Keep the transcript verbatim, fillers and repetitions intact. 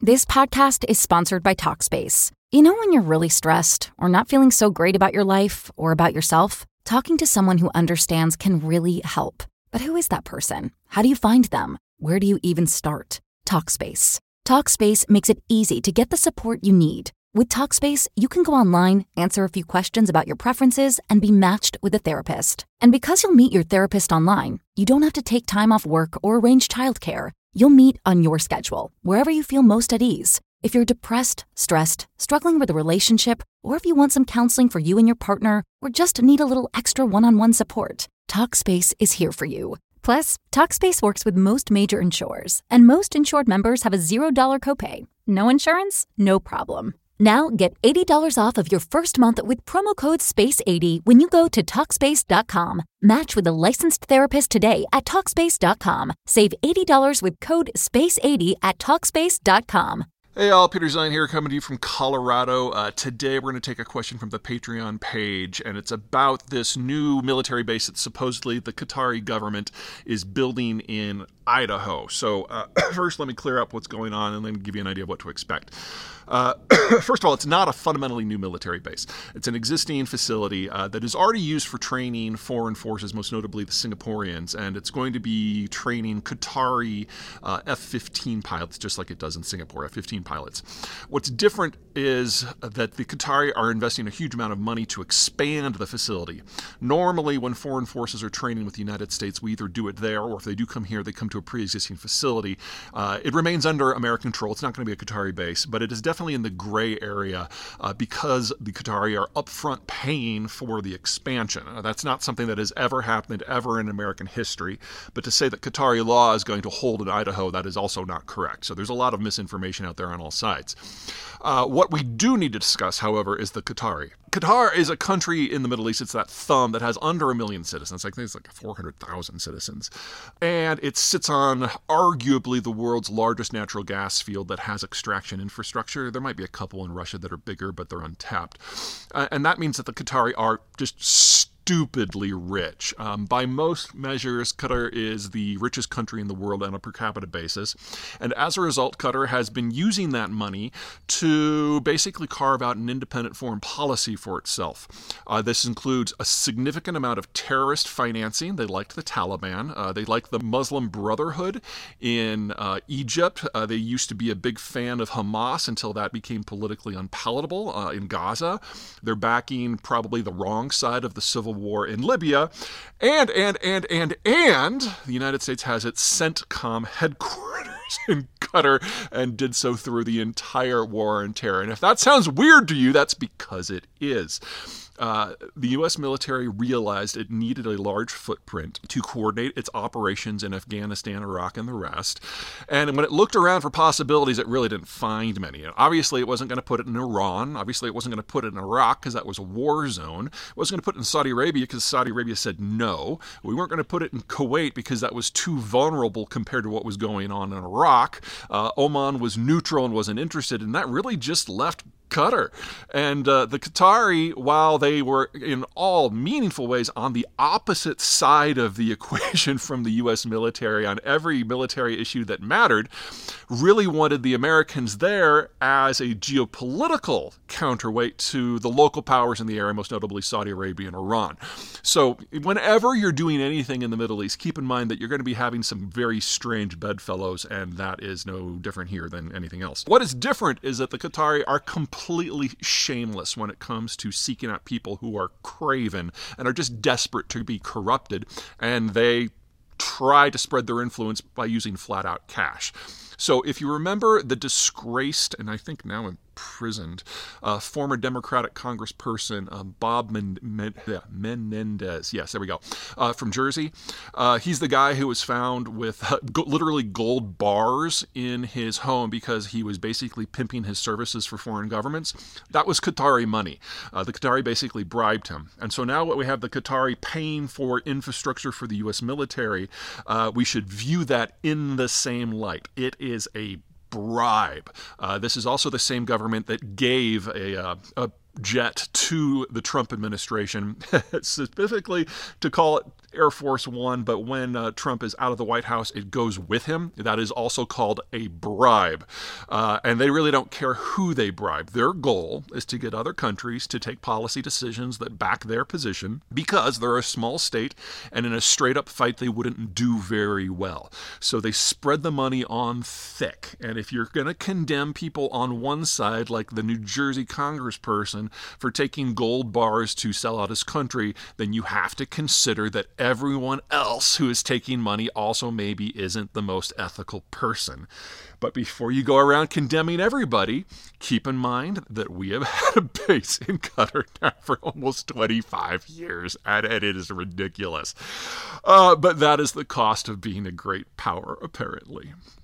This podcast is sponsored by Talkspace. You know when you're really stressed or not feeling so great about your life or about yourself? Talking to someone who understands can really help. But who is that person? How do you find them? Where do you even start? Talkspace. Talkspace makes it easy to get the support you need. With Talkspace, you can go online, answer a few questions about your preferences, and be matched with a therapist. And because you'll meet your therapist online, you don't have to take time off work or arrange childcare. You'll meet on your schedule, wherever you feel most at ease. If you're depressed, stressed, struggling with a relationship, or if you want some counseling for you and your partner, or just need a little extra one-on-one support, Talkspace is here for you. Plus, Talkspace works with most major insurers, and most insured members have a zero dollars copay. No insurance? No problem. Now get eighty dollars off of your first month with promo code space eighty when you go to Talkspace dot com. Match with a licensed therapist today at Talkspace dot com. Save eighty dollars with code space eighty at Talkspace dot com. Hey all, Peter Zine here, coming to you from Colorado. Uh, today we're going to take a question from the Patreon page, and it's about this new military base that supposedly the Qatari government is building in Idaho. So uh, first let me clear up what's going on and then give you an idea of what to expect. Uh, first of all, it's not a fundamentally new military base. It's an existing facility uh, that is already used for training foreign forces, most notably the Singaporeans, and it's going to be training Qatari uh, F fifteen pilots, just like it does in Singapore, F fifteen pilots. What's different is that the Qatari are investing a huge amount of money to expand the facility. Normally, when foreign forces are training with the United States, we either do it there, or if they do come here, they come to a pre-existing facility. Uh, it remains under American control. It's not going to be a Qatari base, but it is definitely in the gray area uh, because the Qatari are upfront paying for the expansion. Uh, that's not something that has ever happened ever in American history, but to say that Qatari law is going to hold in Idaho, that is also not correct. So there's a lot of misinformation out there on all sides. Uh, what we do need to discuss, however, is the Qatari. Qatar is a country in the Middle East. It's that thumb that has under a million citizens. I think it's like four hundred thousand citizens. And it sits on arguably the world's largest natural gas field that has extraction infrastructure. There might be a couple in Russia that are bigger, but they're untapped. Uh, and that means that the Qatari are just stupidly rich. Um, by most measures, Qatar is the richest country in the world on a per capita basis. And as a result, Qatar has been using that money to basically carve out an independent foreign policy for itself. Uh, this includes a significant amount of terrorist financing. They liked the Taliban. Uh, they like the Muslim Brotherhood in uh, Egypt. Uh, they used to be a big fan of Hamas until that became politically unpalatable uh, in Gaza. They're backing probably the wrong side of the civil war in Libya, and, and, and, and, and the United States has its CENTCOM headquarters in Qatar and did so through the entire war on terror. And if that sounds weird to you, that's because it is. Uh, the U S military realized it needed a large footprint to coordinate its operations in Afghanistan, Iraq, and the rest. And when it looked around for possibilities, it really didn't find many. Obviously, it wasn't going to put it in Iran. Obviously, it wasn't going to put it in Iraq because that was a war zone. It wasn't going to put it in Saudi Arabia because Saudi Arabia said no. We weren't going to put it in Kuwait because that was too vulnerable compared to what was going on in Iraq. Uh, Oman was neutral and wasn't interested, and that really just left Qatar. And uh, the Qatari, while they were in all meaningful ways on the opposite side of the equation from the U S military on every military issue that mattered, really wanted the Americans there as a geopolitical counterweight to the local powers in the area, most notably Saudi Arabia and Iran. So whenever you're doing anything in the Middle East, keep in mind that you're going to be having some very strange bedfellows, and that is no different here than anything else. What is different is that the Qatari are completely completely shameless when it comes to seeking out people who are craven and are just desperate to be corrupted, and they try to spread their influence by using flat-out cash. So if you remember the disgraced, and I think now imprisoned, uh, former Democratic Congressperson um, Bob Men- Men- yeah, Menendez, yes, there we go, uh, from Jersey. Uh, he's the guy who was found with uh, go- literally gold bars in his home because he was basically pimping his services for foreign governments. That was Qatari money. Uh, the Qatari basically bribed him. And so now what we have the Qatari paying for infrastructure for the U S military, uh, we should view that in the same light. It is a bribe. Uh, this is also the same government that gave a, uh, a jet to the Trump administration, specifically to call it Air Force One, but when uh, Trump is out of the White House, it goes with him. That is also called a bribe. Uh, and they really don't care who they bribe. Their goal is to get other countries to take policy decisions that back their position, because they're a small state, and in a straight-up fight, they wouldn't do very well. So they spread the money on thick. And if you're going to condemn people on one side, like the New Jersey congressperson, for taking gold bars to sell out his country, then you have to consider that everyone else who is taking money also maybe isn't the most ethical person. But before you go around condemning everybody, keep in mind that we have had a base in Qatar now for almost twenty-five years, and it is ridiculous. Uh, but that is the cost of being a great power, apparently.